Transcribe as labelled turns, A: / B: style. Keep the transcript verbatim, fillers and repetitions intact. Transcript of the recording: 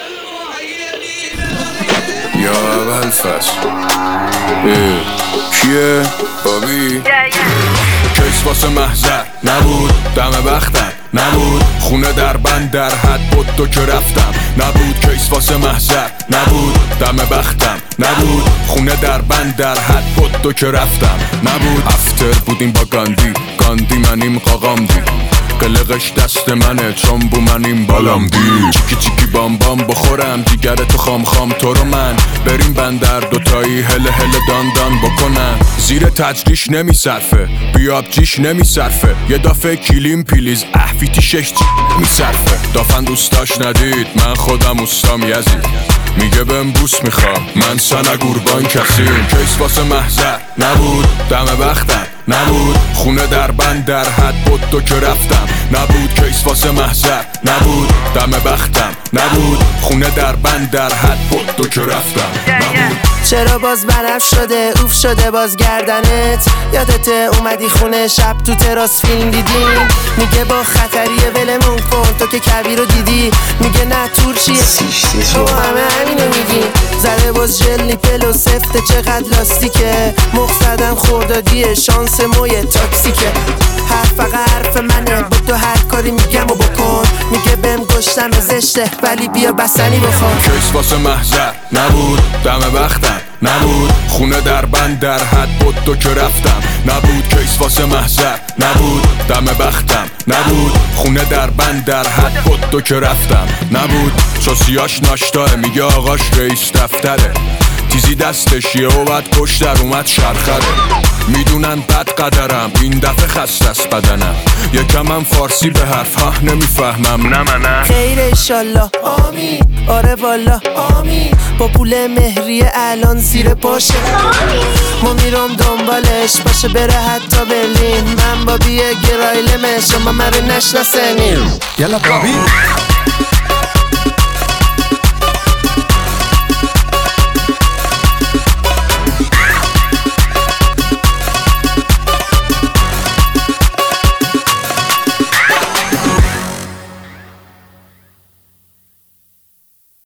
A: یا اول فصل کیه؟ بابی کیس واسه محضر نبود، دم بختم نبود، خونه در بند در حد بود تو که رفتم نبود. کیس واسه محضر نبود، دم بختم نبود، خونه در بند در حد بود تو که رفتم نبود. افتر بودیم با گاندی، گاندی منیم قاقام دی، قلقش دست منه چون بو منیم بالام دی. چیکی چیکی بام بام بخورم دیگر تو خام خام تو رو من، بریم بندر دوتایی هله هله دان دان بکنن. زیر تجریش نمی صرفه، بیاب جیش نمی صرفه، یه دافه کلیم پیلیز احفیتی شش جی نمی صرفه. دافن دوستاش ندید من خودم اوستام یزید، میگه بهم بوس میخوام من سنگ قربان کسیم. کیس واسه محضر نبود، دم بختم نبود، خونه در بند در حد بود تو که رفتم نبود. کیس واسه محضر نبود، دم بختم نبود، خونه در بند در حد بود تو که رفتم نبود.
B: چرا باز برف شده اوف شده باز گردنت، یادته اومدی خونه شب تو تراس فیلم دیدیم، میگه با خطریه ولمون کن تو که کبیر رو دیدی، میگه نه تور چیه تو همه همینو میگیم. زده باز جل نیپل و سفته چقدر لاستیکه، مقصدم خوردادیه شانس موی تاکسیکه. حرف فقط حرف منه با تو هر کاری میگم و بکن، میگه بهم گشتم زشته ولی بیا بسنی بخون.
A: کیس واسه محضر نبود، دم بختم نبود، خونه در بند در حد بود تو که رفتم نبود. کیس واسه محضر نبود، دم بختم نبود، خونه در بند در حد بود تو که رفتم نبود. سوسیاش ناشتاه میگه آقاش رئیس دفتره، تیزی دستش یه و بعد پشت در اومد شرخره. میدونن بد قدرم این دفعه خسته است بدنم، یکم هم فارسی به حرف ها نمیفهمم نه منم.
B: خیر ایشالله آمین، آره والا آمین، با پول مهریه الان زیر پاشه ما میرم دنبالش باشه بره حتی برلین. من با بیه گرایلمه شما مرو نشناسنین.
C: یلا بابی